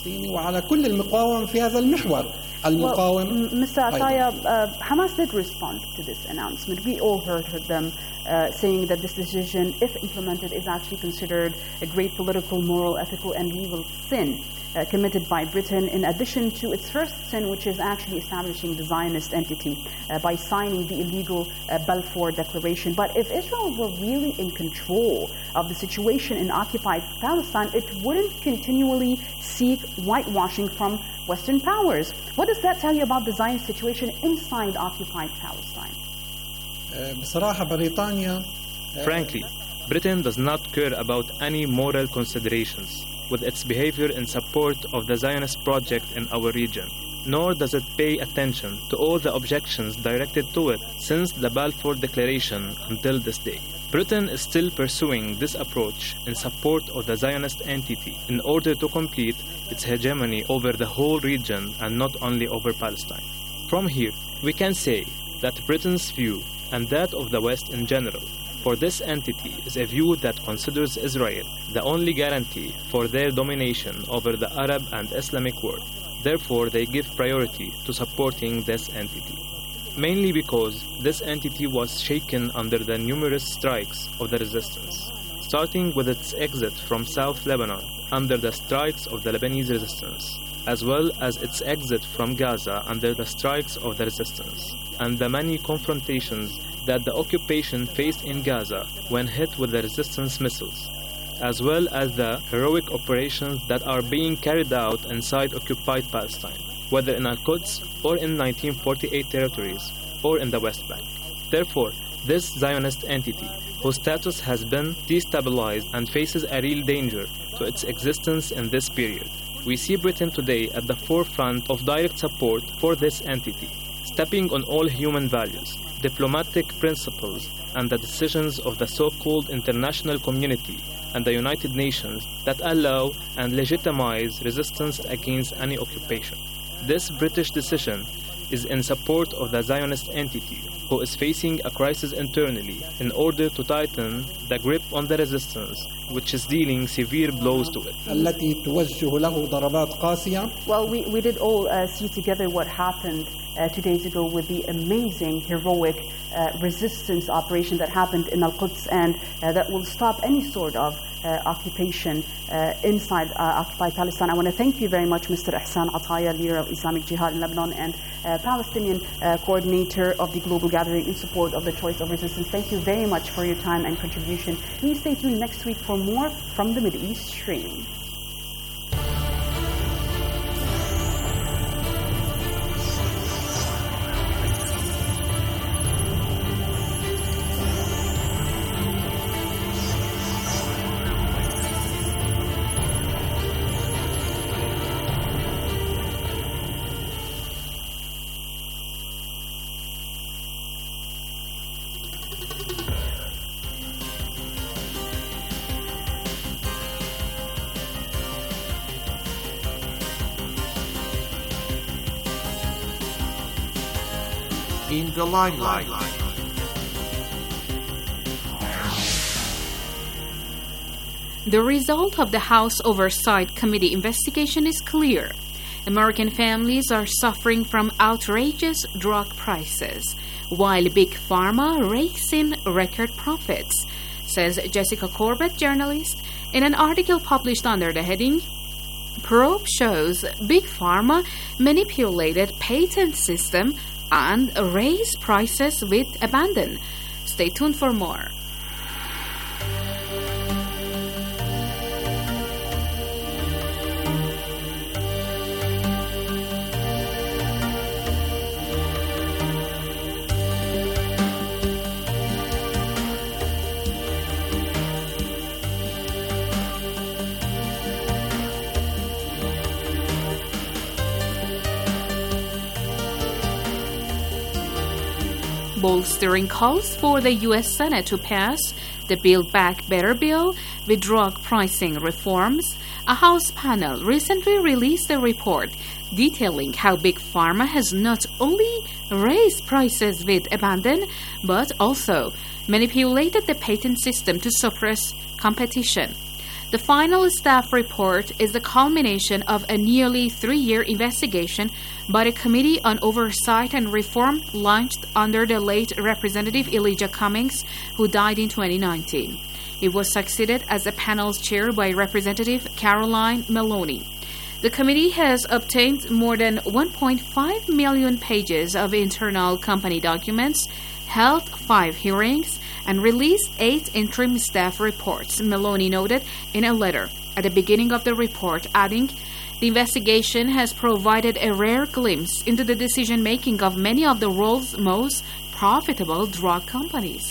Mr. Ataya, Hamas did respond to this announcement. We all heard them saying that this decision, if implemented, is actually considered a great political, moral, ethical, and legal sin committed by Britain, in addition to its first sin, which is actually establishing the Zionist entity by signing the illegal Balfour Declaration. But if Israel were really in control of the situation in occupied Palestine, it wouldn't continually seek whitewashing from Western powers. What does that tell you about the Zionist situation inside occupied Palestine? Frankly, Britain does not care about any moral considerations with its behavior in support of the Zionist project in our region, nor does it pay attention to all the objections directed to it since the Balfour Declaration until this day. Britain is still pursuing this approach in support of the Zionist entity in order to complete its hegemony over the whole region and not only over Palestine. From here, we can say that Britain's view, and that of the West in general, for this entity is a view that considers Israel the only guarantee for their domination over the Arab and Islamic world. Therefore, they give priority to supporting this entity, mainly because this entity was shaken under the numerous strikes of the resistance, starting with its exit from South Lebanon under the strikes of the Lebanese resistance, as well as its exit from Gaza under the strikes of the resistance, and the many confrontations that the occupation faced in Gaza when hit with the resistance missiles, as well as the heroic operations that are being carried out inside occupied Palestine, whether in Al-Quds or in 1948 territories or in the West Bank. Therefore, this Zionist entity, whose status has been destabilized and faces a real danger to its existence in this period, we see Britain today at the forefront of direct support for this entity, stepping on all human values, diplomatic principles, and the decisions of the so-called international community and the United Nations that allow and legitimize resistance against any occupation. This British decision is in support of the Zionist entity, who is facing a crisis internally in order to tighten the grip on the resistance, which is dealing severe blows to it. Well, we did all see together what happened 2 days ago with the amazing, heroic resistance operation that happened in Al-Quds, and that will stop any sort of occupation inside occupied Palestine. I want to thank you very much, Mr. Ihsan Ataya, leader of Islamic Jihad in Lebanon and Palestinian coordinator of the Global Gathering in support of the choice of resistance. Thank you very much for your time and contribution. Please stay tuned next week for more from the Middle East Stream. In the limelight. The result of the House Oversight Committee investigation is clear. American families are suffering from outrageous drug prices, while Big Pharma rakes in record profits, says Jessica Corbett, journalist, in an article published under the heading, Probe shows Big Pharma manipulated patent system and raise prices with abandon. Stay tuned for more. Bolstering calls for the U.S. Senate to pass the Build Back Better bill with drug pricing reforms. A House panel recently released a report detailing how Big Pharma has not only raised prices with abandon, but also manipulated the patent system to suppress competition. The final staff report is the culmination of a nearly 3-year investigation by the Committee on Oversight and Reform launched under the late Representative Elijah Cummings, who died in 2019. It was succeeded as a panel's chair by Representative Caroline Maloney. The committee has obtained more than 1.5 million pages of internal company documents, held 5 hearings, and released 8 interim staff reports, Maloney noted in a letter at the beginning of the report, adding, "The investigation has provided a rare glimpse into the decision-making of many of the world's most profitable drug companies."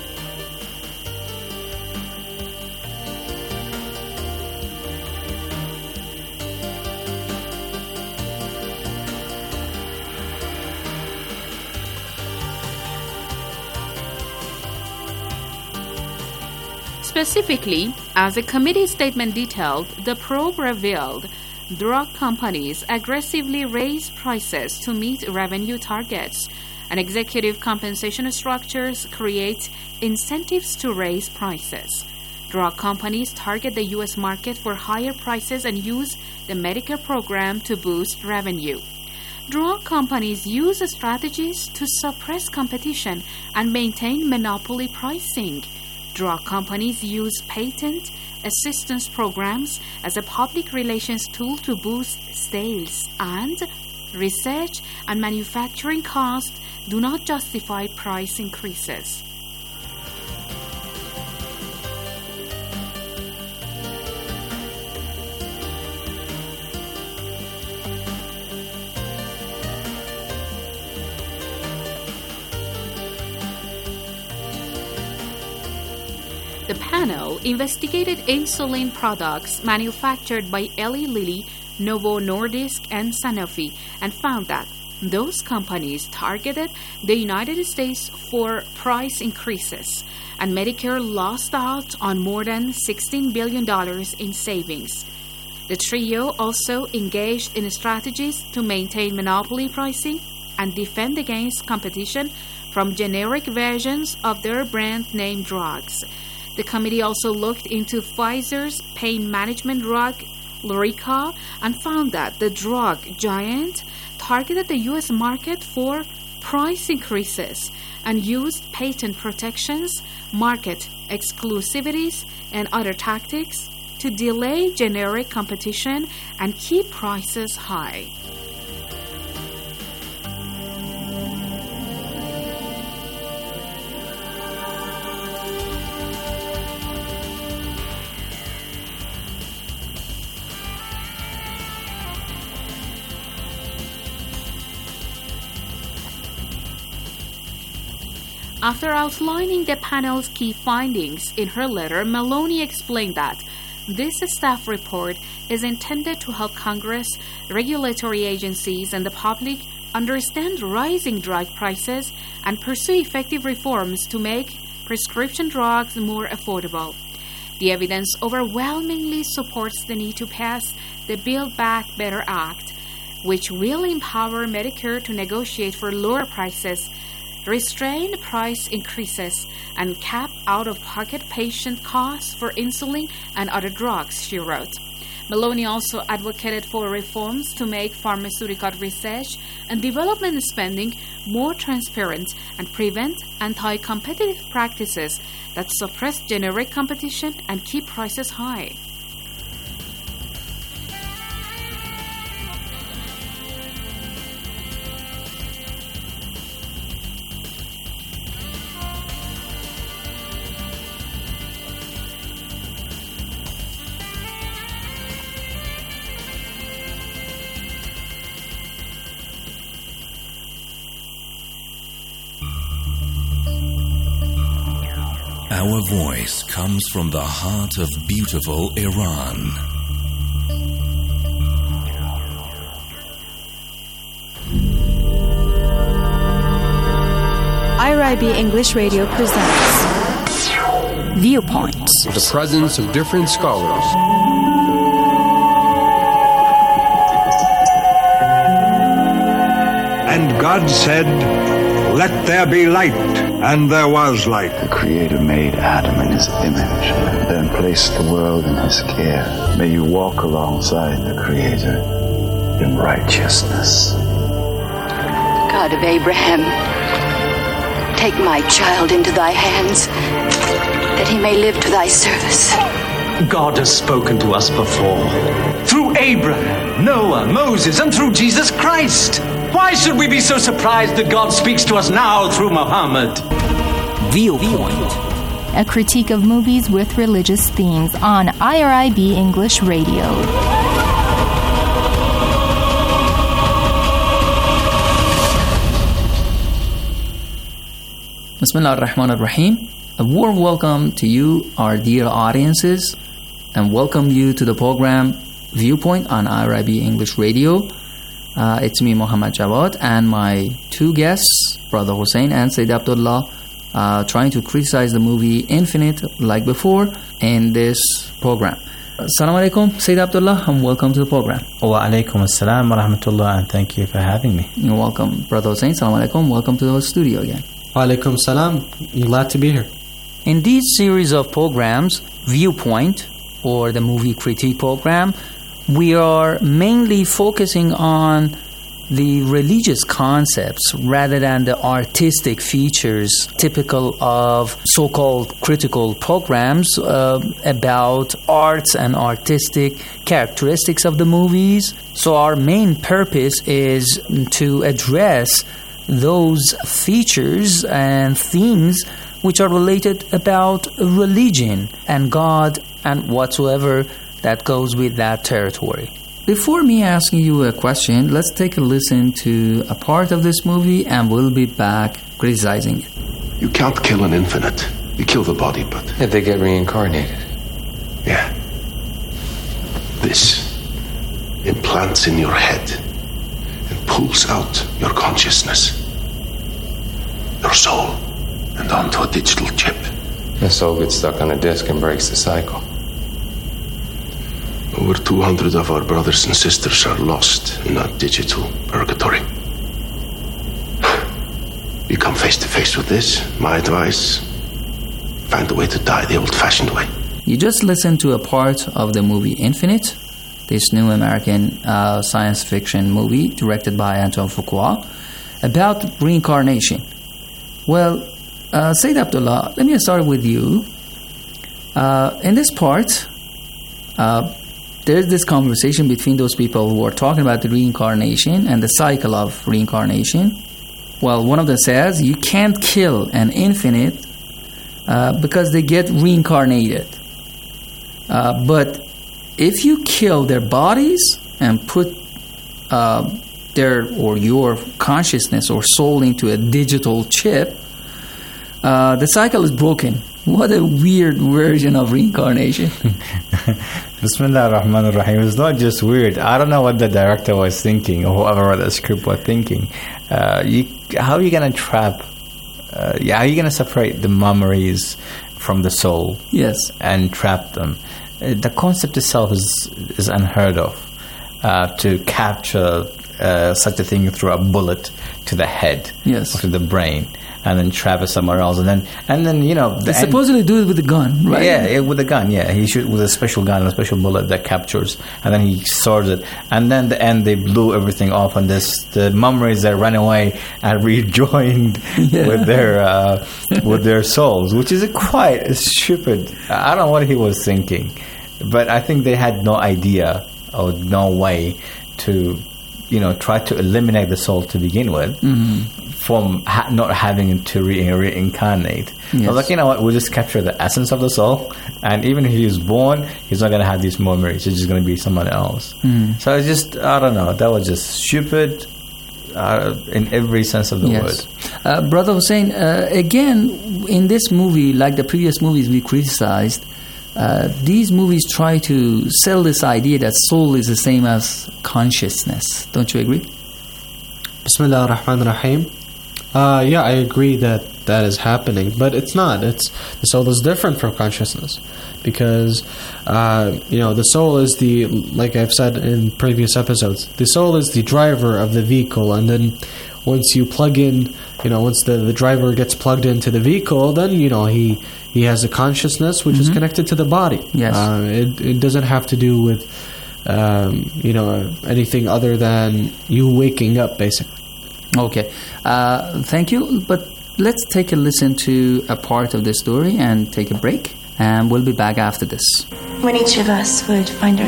Specifically, as a committee statement detailed, the probe revealed drug companies aggressively raise prices to meet revenue targets, and executive compensation structures create incentives to raise prices. Drug companies target the U.S. market for higher prices and use the Medicare program to boost revenue. Drug companies use strategies to suppress competition and maintain monopoly pricing. Drug companies use patent assistance programs as a public relations tool to boost sales, and research and manufacturing costs do not justify price increases. The panel investigated insulin products manufactured by Eli Lilly, Novo Nordisk, and Sanofi, and found that those companies targeted the United States for price increases, and Medicare lost out on more than $16 billion in savings. The trio also engaged in strategies to maintain monopoly pricing and defend against competition from generic versions of their brand name drugs. The committee also looked into Pfizer's pain management drug, Lyrica, and found that the drug giant targeted the U.S. market for price increases and used patent protections, market exclusivities, and other tactics to delay generic competition and keep prices high. After outlining the panel's key findings in her letter, Maloney explained that this staff report is intended to help Congress, regulatory agencies, and the public understand rising drug prices and pursue effective reforms to make prescription drugs more affordable. The evidence overwhelmingly supports the need to pass the Build Back Better Act, which will empower Medicare to negotiate for lower prices, restrain price increases, and cap out-of-pocket patient costs for insulin and other drugs, she wrote. Maloney also advocated for reforms to make pharmaceutical research and development spending more transparent and prevent anti-competitive practices that suppress generic competition and keep prices high. Our voice comes from the heart of beautiful Iran. IRIB English Radio presents Viewpoints. The presence of different scholars. And God said, "Let there be light." And there was light. The Creator made Adam in his image, then placed the world in his care. May you walk alongside the Creator in righteousness. God of Abraham, take my child into thy hands, that he may live to thy service. God has spoken to us before, through Abraham, Noah, Moses, and through Jesus Christ. Why should we be so surprised that God speaks to us now through Muhammad? Viewpoint, a critique of movies with religious themes on IRIB English Radio. Bismillah ar-Rahman ar-Rahim. A warm welcome to you, our dear audiences, and welcome you to the program Viewpoint on IRIB English Radio. It's me, Muhammad Jawad, and my two guests, Brother Hussein and Sayyid Abdullah, trying to criticize the movie Infinite like before in this program. Assalamu alaikum, Sayyid Abdullah, and welcome to the program. Wa alaikum assalam wa rahmatullah, and thank you for having me. You're welcome. Brother Hussein, assalamu alaikum, welcome to the studio again. Wa alaikum salam, glad to be here. In these series of programs, Viewpoint, or the movie critique program, we are mainly focusing on the religious concepts rather than the artistic features typical of so-called critical programs about arts and artistic characteristics of the movies. So our main purpose is to address those features and themes which are related about religion and God and whatsoever that goes with that territory. Before me asking you a question, let's take a listen to a part of this movie and we'll be back criticizing it. You can't kill an infinite. You kill the body, but... If they get reincarnated. Yeah. This implants in your head and pulls out your consciousness, your soul, and onto a digital chip. The soul gets stuck on a disc and breaks the cycle. Over 200 of our brothers and sisters are lost in that digital purgatory. You come face to face with this, my advice, find a way to die the old-fashioned way. You just listened to a part of the movie Infinite, this new American science fiction movie directed by Antoine Fuqua about reincarnation. Well, Sayyid Abdullah, let me start with you. In this part, there's this conversation between those people who are talking about the reincarnation and the cycle of reincarnation. Well, one of them says you can't kill an infinite because they get reincarnated. But if you kill their bodies and put their or your consciousness or soul into a digital chip, the cycle is broken. What a weird version of reincarnation. Bismillah ar-Rahman ar-Rahim. It's not just weird. I don't know what the director was thinking or whoever wrote the script was thinking. How are you going to trap, how are you going to separate the memories from the soul? Yes. And trap them? The concept itself is unheard of. To capture such a thing through a bullet to the head, yes, or to the brain, and then trap it somewhere else, and then you know they supposedly do it with a gun, right? Yeah, with a gun. Yeah, he shoot with a special gun, a special bullet that captures, and then he stores it, and then at the end they blew everything off, and the memories that ran away and rejoined with their souls, which is quite stupid. I don't know what he was thinking, but I think they had no idea or no way to, try to eliminate the soul to begin with, from not having to reincarnate. Yes. I was like, you know what, we'll just capture the essence of the soul, and even if he was born, he's not going to have these memories. It's just going to be someone else. So it's just, I don't know, that was just stupid in every sense of the word. Brother Hussein, again, in this movie, like the previous movies we criticized, these movies try to sell this idea that soul is the same as consciousness. Don't you agree? Bismillah ar-Rahman ar-Rahim. Yeah, I agree that is happening, but it's not. The soul is different from consciousness, because the soul is like I've said in previous episodes, the soul is the driver of the vehicle, and then once you plug in, once the driver gets plugged into the vehicle, then he has a consciousness which is connected to the body. Yes. It doesn't have to do with anything other than you waking up, basically. Okay. Thank you. But let's take a listen to a part of the story and take a break, and we'll be back after this. When each of us would find